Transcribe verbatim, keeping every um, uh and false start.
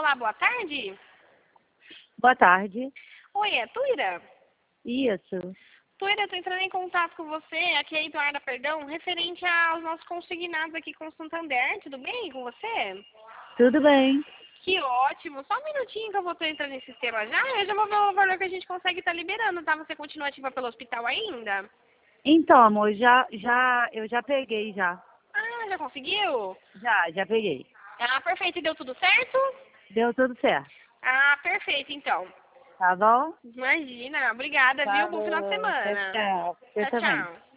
falar boa tarde? Boa tarde. Oi, é Tuira? Isso. Tuira, eu tô entrando em contato com você, aqui é Eduarda, perdão, referente aos nossos consignados aqui com o Santander, tudo bem com você? Tudo bem. Que ótimo, só um minutinho que eu vou estar entrando nesse sistema já, eu já vou ver o valor que a gente consegue estar liberando, tá? Você continua ativa pelo hospital ainda? Então, amor, já, já, eu já peguei já. Ah, já conseguiu? Já, já peguei. Ah, perfeito, e deu tudo certo? Deu tudo certo. Ah, perfeito, então. Tá bom? Imagina, obrigada, viu? Bom final de Falou. Tchau, semana. tchau. Você Tchau, também. tchau.